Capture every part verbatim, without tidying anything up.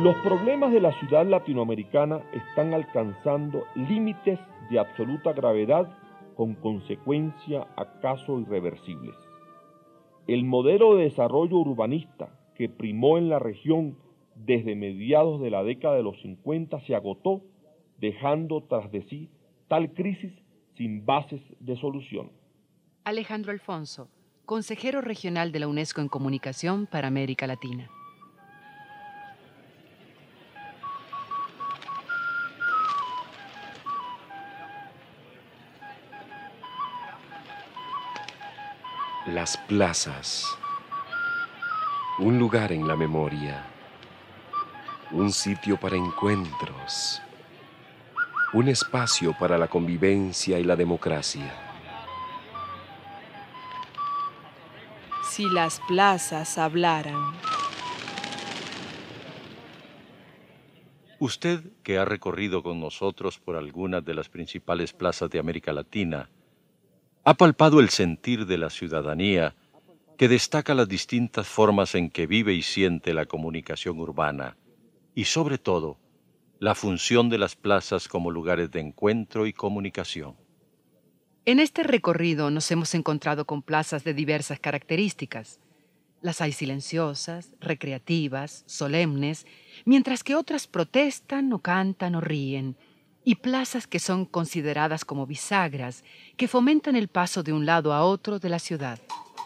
Los problemas de la ciudad latinoamericana están alcanzando límites de absoluta gravedad con consecuencia acaso irreversibles. El modelo de desarrollo urbanista que primó en la región desde mediados de la década de los cincuenta se agotó, dejando tras de sí tal crisis sin bases de solución. Alejandro Alfonso, consejero regional de la UNESCO en Comunicación para América Latina. Las plazas. Un lugar en la memoria. Un sitio para encuentros. Un espacio para la convivencia y la democracia. Si las plazas hablaran. Usted, que ha recorrido con nosotros por algunas de las principales plazas de América Latina, ha palpado el sentir de la ciudadanía que destaca las distintas formas en que vive y siente la comunicación urbana y, sobre todo, la función de las plazas como lugares de encuentro y comunicación. En este recorrido nos hemos encontrado con plazas de diversas características. Las hay silenciosas, recreativas, solemnes, mientras que otras protestan o cantan o ríen, y plazas que son consideradas como bisagras, que fomentan el paso de un lado a otro de la ciudad.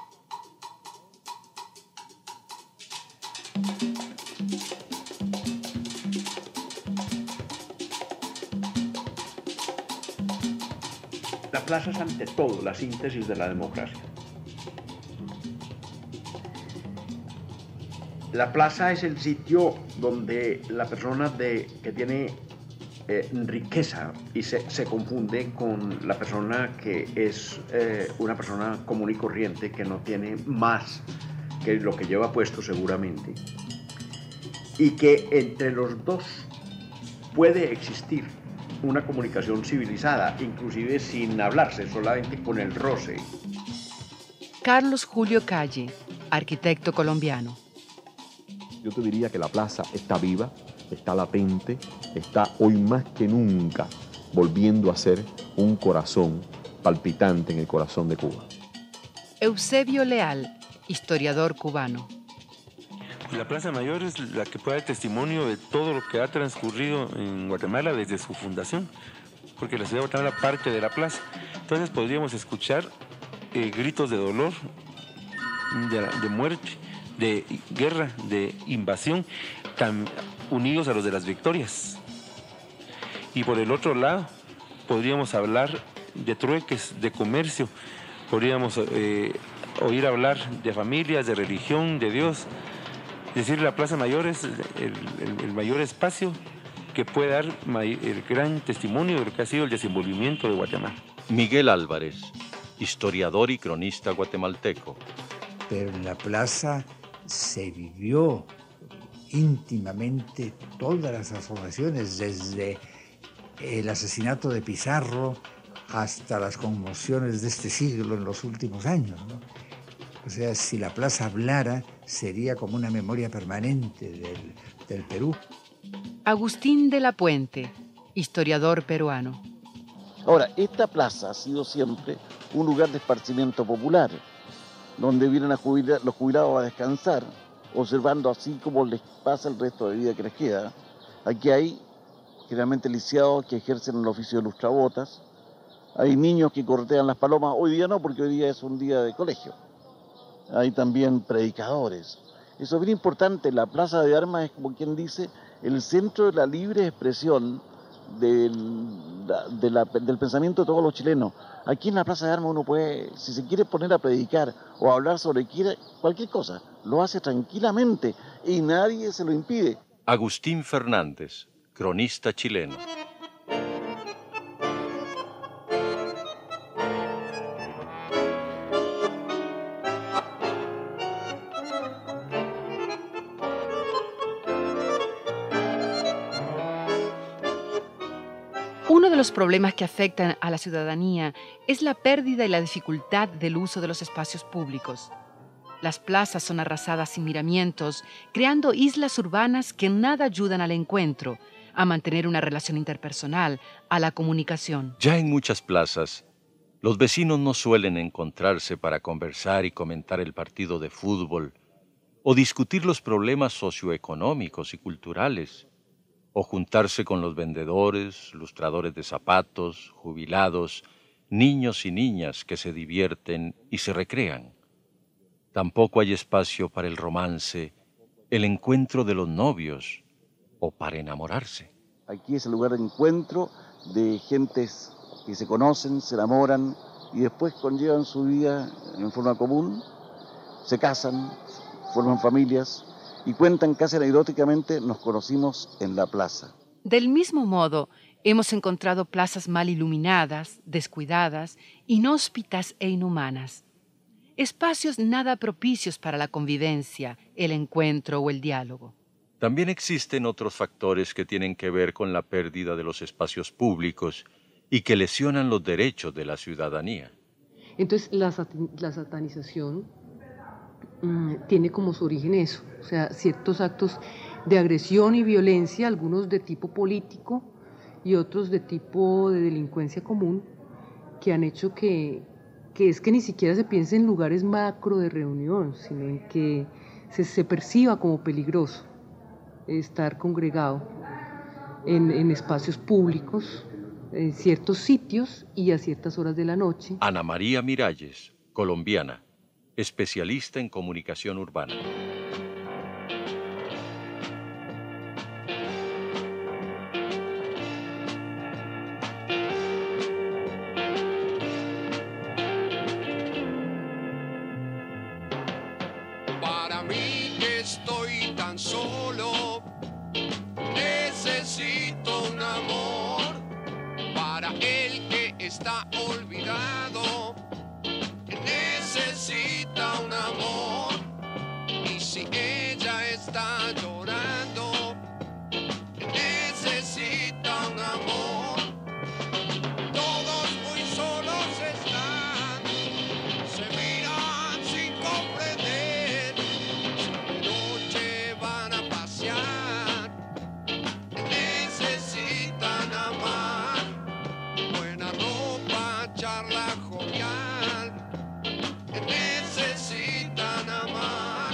La plaza es ante todo la síntesis de la democracia. La plaza es el sitio donde la persona de, que tiene eh, riqueza y se, se confunde con la persona que es eh, una persona común y corriente que no tiene más que lo que lleva puesto seguramente, y que entre los dos puede existir una comunicación civilizada, inclusive sin hablarse, solamente con el roce. Carlos Julio Calle, arquitecto colombiano. Yo te diría que la plaza está viva, está latente, está hoy más que nunca volviendo a ser un corazón palpitante en el corazón de Cuba. Eusebio Leal, historiador cubano. La Plaza Mayor es la que puede dar testimonio de todo lo que ha transcurrido en Guatemala desde su fundación, porque la ciudad de Guatemala parte de la plaza. Entonces podríamos escuchar eh, gritos de dolor, de, de muerte, de guerra, de invasión, tan unidos a los de las victorias. Y por el otro lado, podríamos hablar de trueques, de comercio, podríamos eh, oír hablar de familias, de religión, de Dios. Es decir, la Plaza Mayor es el, el, el mayor espacio que puede dar el gran testimonio de lo que ha sido el desenvolvimiento de Guatemala. Miguel Álvarez, historiador y cronista guatemalteco. Pero en la plaza se vivió íntimamente todas las transformaciones, desde el asesinato de Pizarro hasta las conmociones de este siglo en los últimos años, ¿no? O sea, si la plaza hablara, sería como una memoria permanente del, del Perú. Agustín de la Puente, historiador peruano. Ahora, esta plaza ha sido siempre un lugar de esparcimiento popular, donde vienen a jubilar, los jubilados a descansar, observando así como les pasa el resto de vida que les queda. Aquí hay generalmente lisiados que ejercen el oficio de lustrabotas, hay niños que corretean las palomas, hoy día no, porque hoy día es un día de colegio. Hay también predicadores. Eso es bien importante. La Plaza de Armas es, como quien dice, el centro de la libre expresión del, de la, del pensamiento de todos los chilenos. Aquí en la Plaza de Armas uno puede, si se quiere poner a predicar o a hablar sobre cualquier cosa, lo hace tranquilamente y nadie se lo impide. Agustín Fernández, cronista chileno. Uno de los problemas que afectan a la ciudadanía es la pérdida y la dificultad del uso de los espacios públicos. Las plazas son arrasadas sin miramientos, creando islas urbanas que en nada ayudan al encuentro, a mantener una relación interpersonal, a la comunicación. Ya en muchas plazas, los vecinos no suelen encontrarse para conversar y comentar el partido de fútbol, o discutir los problemas socioeconómicos y culturales, o juntarse con los vendedores, lustradores de zapatos, jubilados, niños y niñas que se divierten y se recrean. Tampoco hay espacio para el romance, el encuentro de los novios o para enamorarse. Aquí es el lugar de encuentro de gentes que se conocen, se enamoran y después conllevan su vida en forma común, se casan, forman familias y cuentan casi anecdóticamente: nos conocimos en la plaza. Del mismo modo, hemos encontrado plazas mal iluminadas, descuidadas, inhóspitas e inhumanas. Espacios nada propicios para la convivencia, el encuentro o el diálogo. También existen otros factores que tienen que ver con la pérdida de los espacios públicos y que lesionan los derechos de la ciudadanía. Entonces, la, sat- la satanización mmm, tiene como su origen eso, o sea, ciertos actos de agresión y violencia, algunos de tipo político y otros de tipo de delincuencia común, que han hecho que, que es que ni siquiera se piense en lugares macro de reunión, sino en que se, se perciba como peligroso estar congregado en, en espacios públicos, en ciertos sitios y a ciertas horas de la noche. Ana María Miralles, colombiana, especialista en comunicación urbana. Para mí que estoy tan solo, necesito un amor. Para el que está olvidado, necesita un amor. Y si ella está llorando, necesita un amor. Todos muy solos están, se miran sin comprender. De noche van a pasear, necesitan amar. Buena ropa, charla jovial, necesitan amar.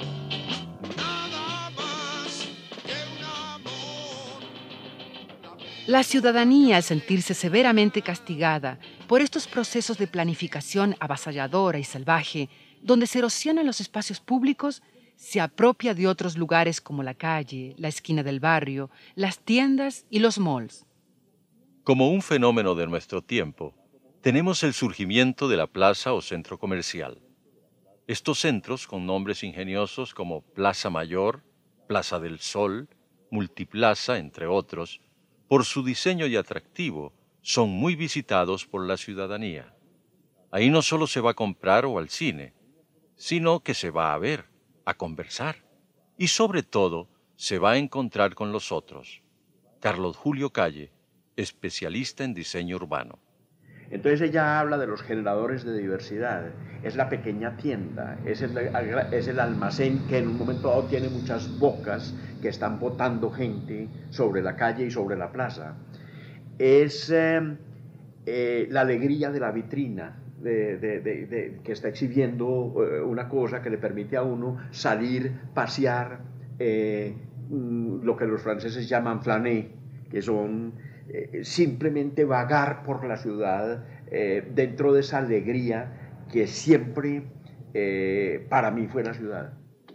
Nada más que un amor. La ciudadanía, al sentirse severamente castigada por estos procesos de planificación avasalladora y salvaje, donde se erosionan los espacios públicos, se apropia de otros lugares como la calle, la esquina del barrio, las tiendas y los malls. Como un fenómeno de nuestro tiempo, tenemos el surgimiento de la plaza o centro comercial. Estos centros, con nombres ingeniosos como Plaza Mayor, Plaza del Sol, Multiplaza, entre otros, por su diseño y atractivo, son muy visitados por la ciudadanía. Ahí no solo se va a comprar o al cine, sino que se va a ver, a conversar y sobre todo se va a encontrar con los otros. Carlos Julio Calle, especialista en diseño urbano. Entonces ella habla de los generadores de diversidad. Es la pequeña tienda, es el, es el almacén que en un momento dado tiene muchas bocas que están botando gente sobre la calle y sobre la plaza. Es eh, eh, la alegría de la vitrina de, de, de, de, que está exhibiendo eh, una cosa que le permite a uno salir, pasear, eh, lo que los franceses llaman flâner, que son eh, simplemente vagar por la ciudad eh, dentro de esa alegría que siempre eh, para mí fue la ciudad.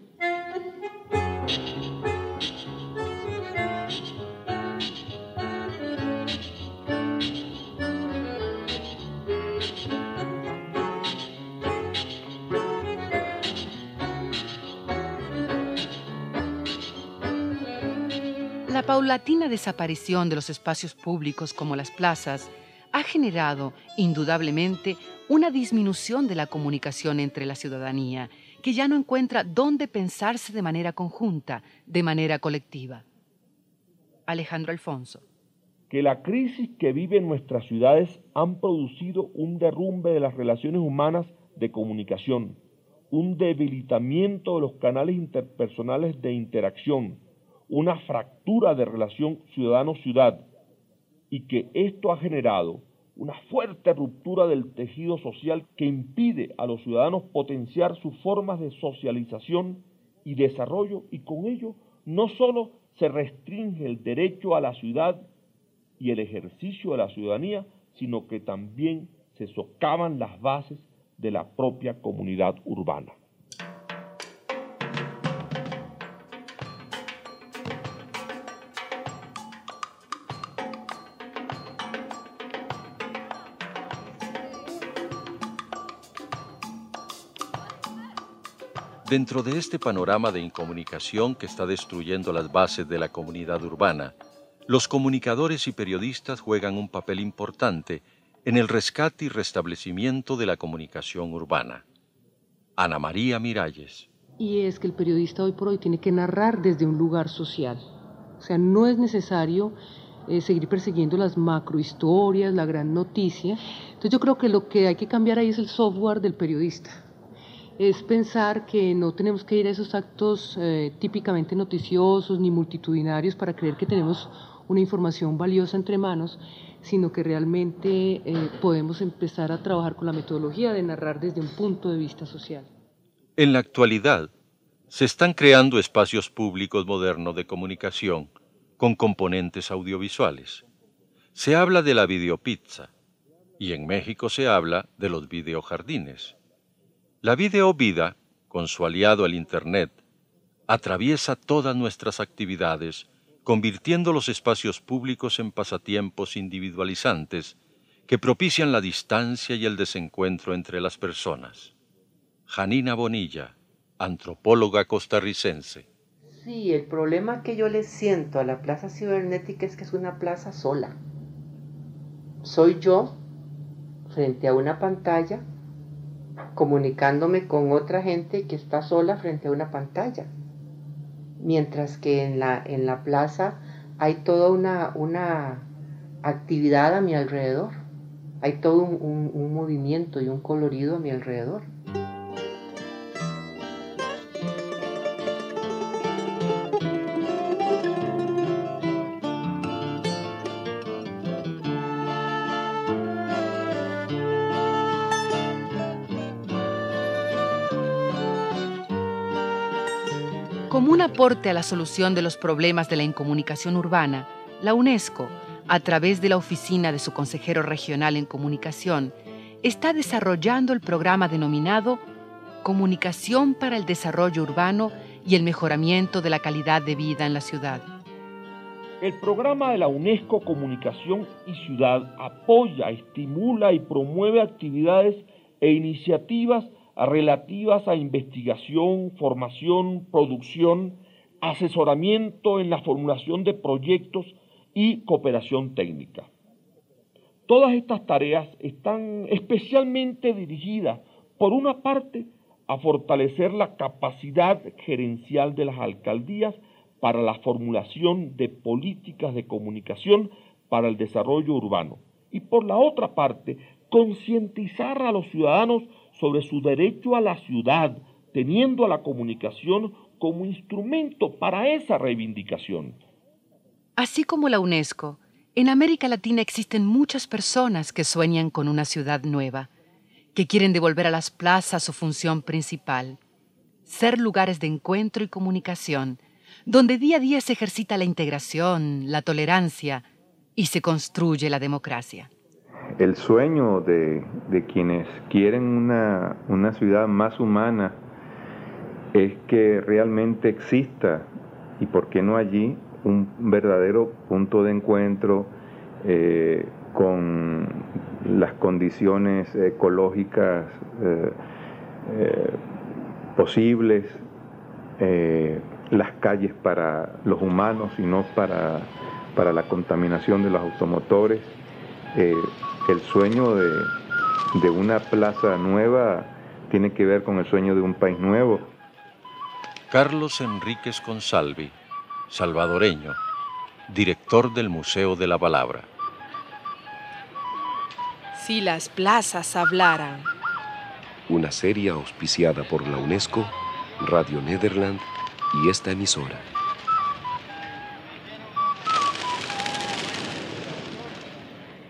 La paulatina desaparición de los espacios públicos como las plazas ha generado, indudablemente, una disminución de la comunicación entre la ciudadanía, que ya no encuentra dónde pensarse de manera conjunta, de manera colectiva. Alejandro Alfonso. Que la crisis que viven nuestras ciudades han producido un derrumbe de las relaciones humanas de comunicación, un debilitamiento de los canales interpersonales de interacción, una fractura de relación ciudadano-ciudad, y que esto ha generado una fuerte ruptura del tejido social que impide a los ciudadanos potenciar sus formas de socialización y desarrollo, y con ello no solo se restringe el derecho a la ciudad y el ejercicio de la ciudadanía, sino que también se socavan las bases de la propia comunidad urbana. Dentro de este panorama de incomunicación que está destruyendo las bases de la comunidad urbana, los comunicadores y periodistas juegan un papel importante en el rescate y restablecimiento de la comunicación urbana. Ana María Miralles. Y es que el periodista hoy por hoy tiene que narrar desde un lugar social. O sea, no es necesario eh, seguir persiguiendo las macrohistorias, la gran noticia. Entonces yo creo que lo que hay que cambiar ahí es el software del periodista. Es pensar que no tenemos que ir a esos actos eh, típicamente noticiosos ni multitudinarios para creer que tenemos una información valiosa entre manos, sino que realmente eh, podemos empezar a trabajar con la metodología de narrar desde un punto de vista social. En la actualidad, se están creando espacios públicos modernos de comunicación con componentes audiovisuales. Se habla de la videopizza y en México se habla de los videojardines. La videovida, con su aliado el Internet, atraviesa todas nuestras actividades, convirtiendo los espacios públicos en pasatiempos individualizantes que propician la distancia y el desencuentro entre las personas. Janina Bonilla, antropóloga costarricense. Sí, el problema que yo le siento a la plaza cibernética es que es una plaza sola. Soy yo frente a una pantalla, comunicándome con otra gente que está sola frente a una pantalla. Mientras que en la, en la plaza hay toda una, una actividad a mi alrededor. Hay todo un, un, un movimiento y un colorido a mi alrededor. Como un aporte a la solución de los problemas de la incomunicación urbana, la UNESCO, a través de la oficina de su consejero regional en comunicación, está desarrollando el programa denominado Comunicación para el Desarrollo Urbano y el Mejoramiento de la Calidad de Vida en la Ciudad. El programa de la UNESCO Comunicación y Ciudad apoya, estimula y promueve actividades e iniciativas relativas a investigación, formación, producción, asesoramiento en la formulación de proyectos y cooperación técnica. Todas estas tareas están especialmente dirigidas, por una parte, a fortalecer la capacidad gerencial de las alcaldías para la formulación de políticas de comunicación para el desarrollo urbano, y por la otra parte, concientizar a los ciudadanos sobre su derecho a la ciudad, teniendo a la comunicación como instrumento para esa reivindicación. Así como la UNESCO, en América Latina existen muchas personas que sueñan con una ciudad nueva, que quieren devolver a las plazas su función principal, ser lugares de encuentro y comunicación, donde día a día se ejercita la integración, la tolerancia y se construye la democracia. El sueño de, de quienes quieren una, una ciudad más humana es que realmente exista, y por qué no allí, un verdadero punto de encuentro eh, con las condiciones ecológicas eh, eh, posibles, eh, las calles para los humanos y no para, para la contaminación de los automotores. Eh, el sueño de, de una plaza nueva tiene que ver con el sueño de un país nuevo. Carlos Enríquez Consalvi, salvadoreño, director del Museo de la Palabra. Si las plazas hablaran. una serie auspiciada por la UNESCO, Radio Nederland y esta emisora.